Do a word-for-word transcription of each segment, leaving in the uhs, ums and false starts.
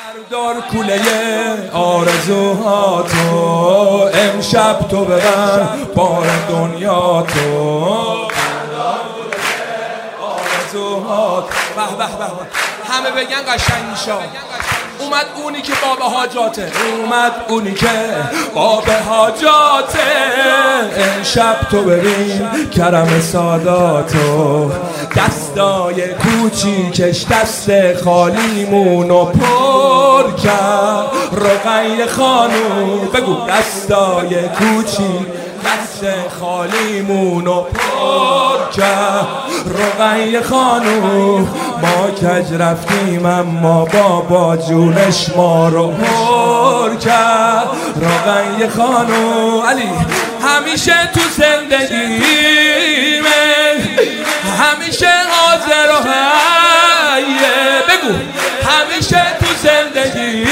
بردار کوله آرزوهاتو، امشب تو ببر بار دنیا تو. بردار کوله آرزوهات. به به به همه بگن قشنگ میشه. اومد اونی که باب حاجاته، اومد اونی که باب حاجاته. امشب تو ببین کرم ساداتو، دستای کوچیکش دست خالیمونو پر کرد. رقیه خانوم بگو دستای کوچیک دست خالیمونو پر کرد. رقیه خانوم ما کج رفتیم اما بابا جونش ما رو پر کرد. رقیه خانوم علی همیشه تو زندگیمه، همیشه حاضر و حیه. بگو همیشه تو زندگیمه،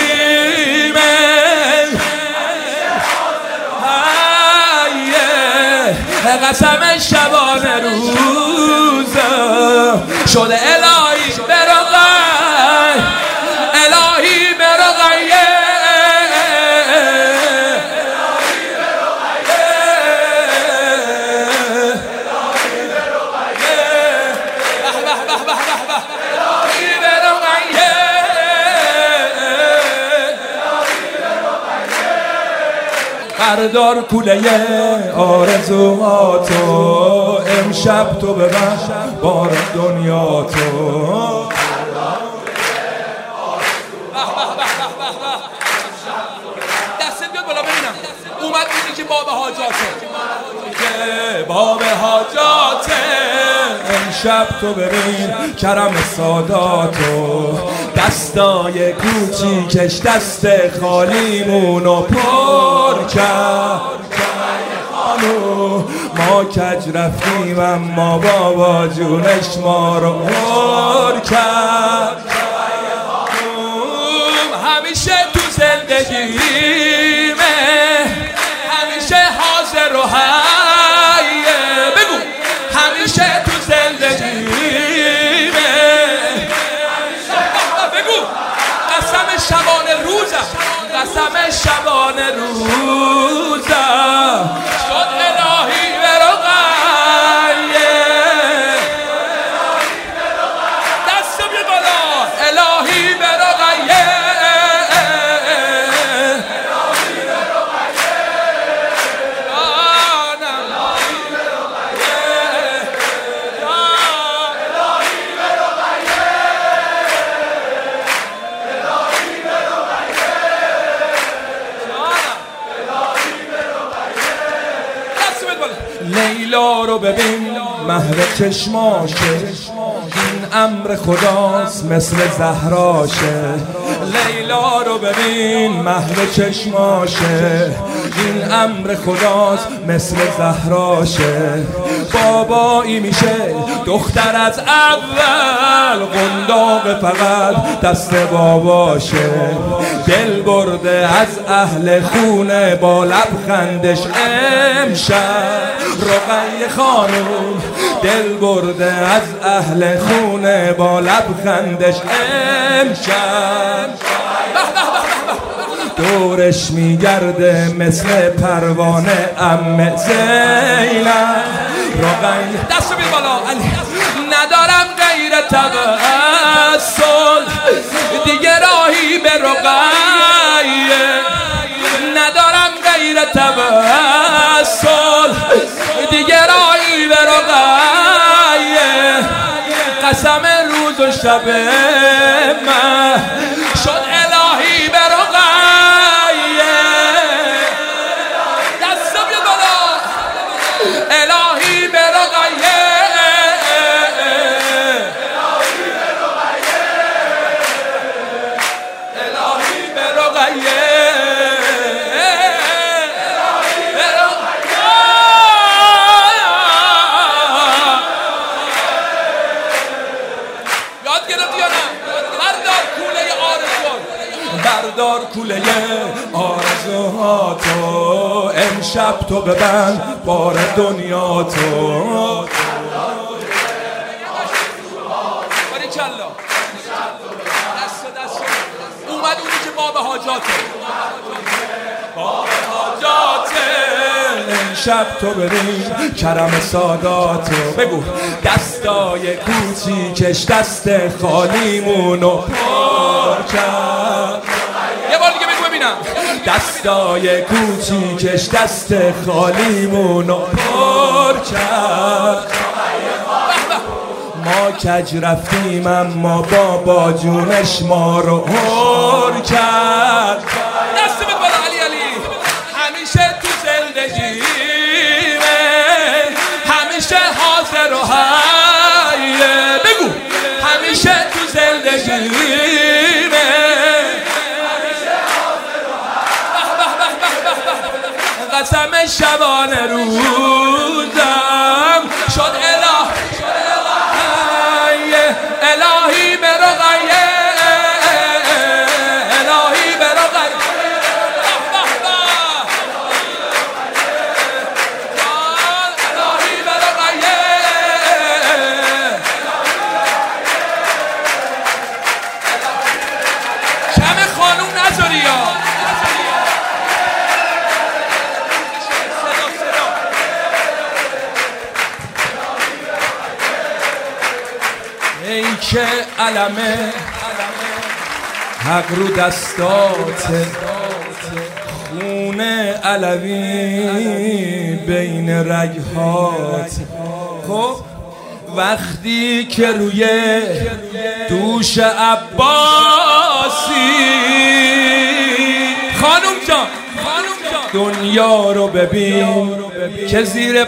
قسم شبانه روزه شده الهی برقی، الهی برقیه، الهی برقیه، الهی برقیه، به به به به به، الهی برقیه، بردار کوله آرزوهاتو، امشب تو ببر بار دنیا تو. دستت بیاد بالا ببینم. اومد اونی که باب حاجاته، که باب حاجاته. امشب تو ببین کرم ساداتو، دستای کوچیکش دست خالیمونو پر کرد. ما کج رفتیم اما بابا جونش ما رو پر کرد. همیشه تو زندگیمه، همیشه حاضر و حیه. بگو همیشه تو زندگیمه، بگو قسم شبانه روزم، قسم شبانه روزم شد الهی برقیه. دست بیاد بالا، الهی برقیه، الهی برقیه، جانم الهی برقیه، الهی برقیه، الهی برقیه، لیلا رو ببین محو چشماشه، این امر خداست مثل زهراشه. لیلا رو ببین محو چشماشه، این امر خداست مثل زهراشه. بابایی میشه دختر از اول، قنداق فقط دست باباشه. دل برده از اهل خونه با لبخندش امشب. رقیه خانوم دل برده از اهل خونه با لبخندش امشب. دورش میگرده مثل پروانه ام زینب. رقیه دستو بیر بالا. ندارم غیر توسل دیگه راهی به رقیه، ندارم غیر توسل دیگه راهی به رقیه. قسم روز و شب من شد الهی به رقیه. دستا بیاد بالا، الهی به رقیه، الهی به رقیه، الهی به رقیه. بردار کوله آرزوهاتو، امشب تو ببند بار دنیا تو. باریکلا دست دست اومد باب حاجاته باب حاجاته شب تو ببین کرم ساداتو بگو دستای کوچیکش دست خالیمونو پر کرد یه بار دیگه بگو ببینم دستای کوچیکش دست خالیمونو پر کرد ما کج رفتیم اما بابا جونش ما رو هر کرد دست به بالا علی علی همیشه تو زندگیمه همیشه حاضر و حیه بگو همیشه تو زندگیمه همیشه حاضر و حیه قسم شبانه روزم شد اله الهی برقیه الهی برقیه الهی برقیه شم خانوم نذاری یا ای که علمه حق رو دستاته خونه علوی بین رگهات خب وقتی که روی دوش عباسی خانوم جان دنیا رو ببین که زیر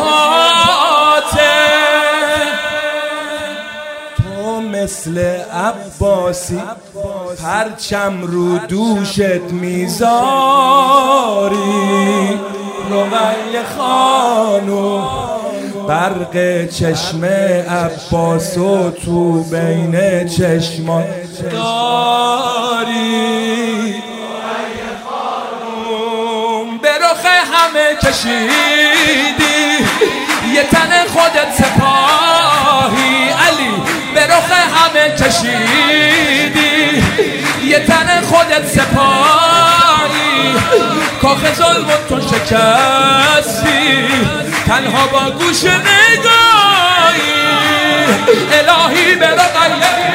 پاته مثل عباسی پرچم رو دوشت میذاری رقیه خانو برق چشم عباسو تو بین چشما داری به رخ همه کشیدی یه تن خودت سپاهی علی به رخ همه کشیدی یه تن خودت سپاهی کاخ ظلمتون شکستی تنها با گوش نگاهی الهی به رقیه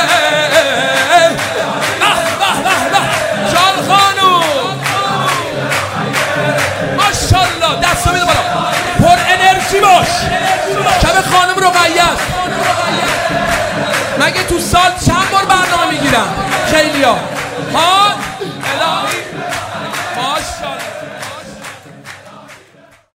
شال خانوم ماشالله دستو میده بالا پر انرژی باش شب خانم رقیه است مگه تو سال چند بار برنامه میگیرم خیلی ها ها